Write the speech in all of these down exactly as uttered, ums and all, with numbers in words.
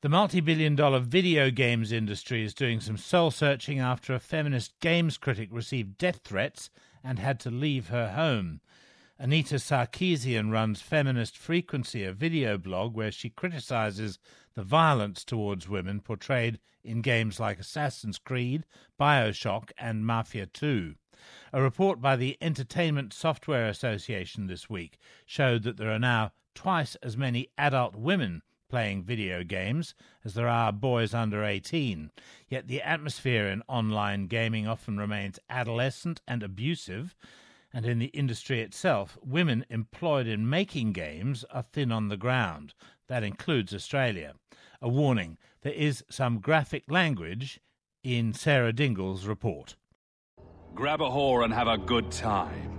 The multi-billion dollar video games industry is doing some soul-searching after a feminist games critic received death threats and had to leave her home. Anita Sarkeesian runs Feminist Frequency, a video blog where she criticises the violence towards women portrayed in games like Assassin's Creed, BioShock and Mafia two. A report by the Entertainment Software Association this week showed that there are now twice as many adult women playing video games as there are boys under eighteen. Yet the atmosphere in online gaming often remains adolescent and abusive, and in the industry itself, women employed in making games are thin on the ground. That includes Australia. A warning, there is some graphic language in Sarah Dingle's report. Grab a whore and have a good time.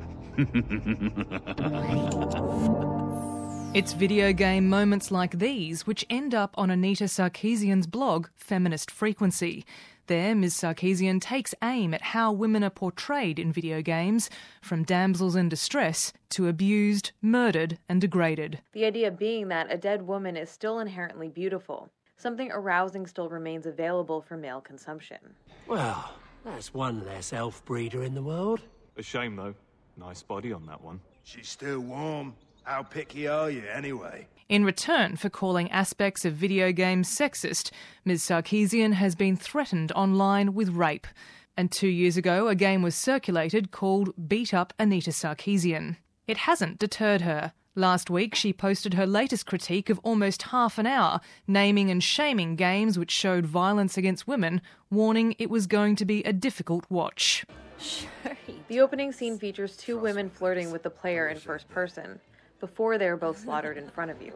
It's video game moments like these which end up on Anita Sarkeesian's blog, Feminist Frequency. There, Miz Sarkeesian takes aim at how women are portrayed in video games, from damsels in distress to abused, murdered and degraded. The idea being that a dead woman is still inherently beautiful. Something arousing still remains available for male consumption. Well, that's one less elf breeder in the world. A shame, though. Nice body on that one. She's still warm. How picky are you, anyway? In return for calling aspects of video games sexist, Miz Sarkeesian has been threatened online with rape. And two years ago, a game was circulated called Beat Up Anita Sarkeesian. It hasn't deterred her. Last week, she posted her latest critique of almost half an hour, naming and shaming games which showed violence against women, warning it was going to be a difficult watch. The opening scene features two women flirting with the player in first person, before they are both slaughtered in front of you.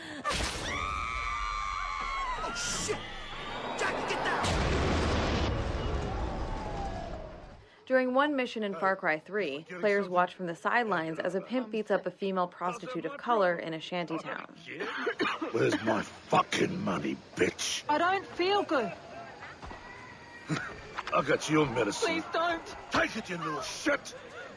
Oh, shit! Jackie, get down! During one mission in Far Cry three, players watch from the sidelines as a pimp beats up a female prostitute of color in a shantytown. Where's my fucking money, bitch? I don't feel good. I got your medicine. Please don't. Take it, you little shit!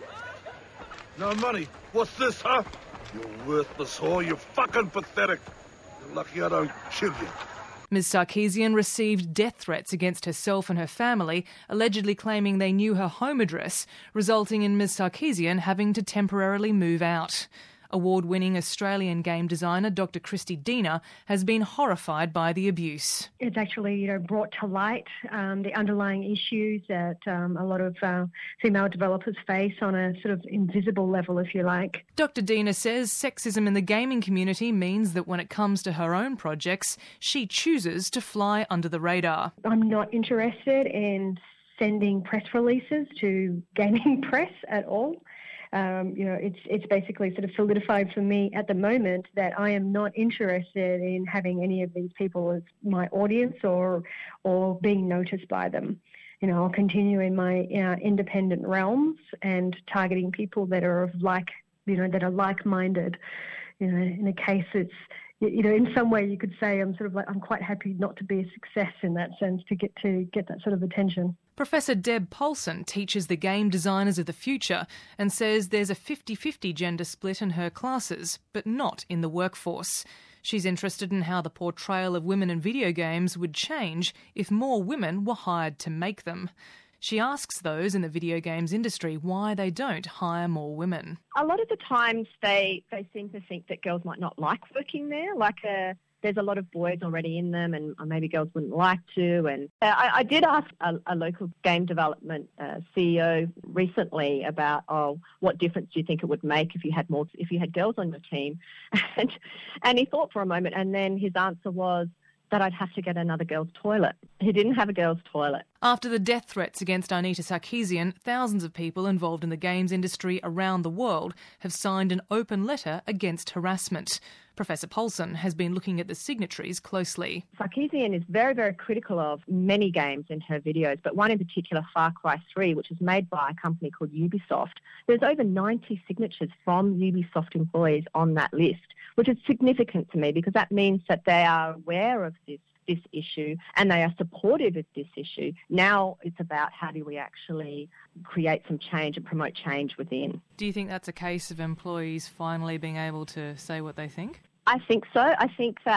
No money. What's this, huh? You worthless whore, you're fucking pathetic. You're lucky I don't kill you. Miz Sarkeesian received death threats against herself and her family, allegedly claiming they knew her home address, resulting in Miz Sarkeesian having to temporarily move out. Award-winning Australian game designer Doctor Christy Dina has been horrified by the abuse. It's actually, you know, brought to light um, the underlying issues that um, a lot of uh, female developers face on a sort of invisible level, if you like. Doctor Dina says sexism in the gaming community means that when it comes to her own projects, she chooses to fly under the radar. I'm not interested in sending press releases to gaming press at all. Um, you know, it's it's basically sort of solidified for me at the moment that I am not interested in having any of these people as my audience or or being noticed by them. You know, I'll continue in my uh, independent realms and targeting people that are of like, you know, that are like-minded. You know, in a case it's, you know, in some way you could say I'm sort of like, I'm quite happy not to be a success in that sense to get to get that sort of attention. Professor Deb Paulson teaches the game designers of the future and says there's a fifty-fifty gender split in her classes, but not in the workforce. She's interested in how the portrayal of women in video games would change if more women were hired to make them. She asks those in the video games industry why they don't hire more women. A lot of the times they, they seem to think that girls might not like working there, like a... There's a lot of boys already in them and maybe girls wouldn't like to. And I, I did ask a, a local game development uh, C E O recently about, oh, what difference do you think it would make if you had more, if you had girls on your team? And, and he thought for a moment and then his answer was that I'd have to get another girl's toilet. He didn't have a girl's toilet. After the death threats against Anita Sarkeesian, thousands of people involved in the games industry around the world have signed an open letter against harassment. Professor Paulson has been looking at the signatories closely. Sarkeesian is very, very critical of many games in her videos, but one in particular, Far Cry three, which is made by a company called Ubisoft. There's over ninety signatures from Ubisoft employees on that list, which is significant to me because that means that they are aware of this this issue and they are supportive of this issue. Now it's about how do we actually create some change and promote change within. Do you think that's a case of employees finally being able to say what they think? I think so. I think that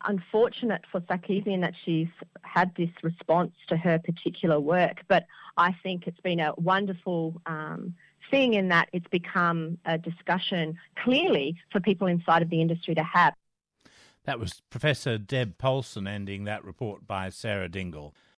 unfortunate for Sarkeesian that she's had this response to her particular work, but I think it's been a wonderful um, thing in that it's become a discussion clearly for people inside of the industry to have. That was Professor Deb Paulson ending that report by Sarah Dingle.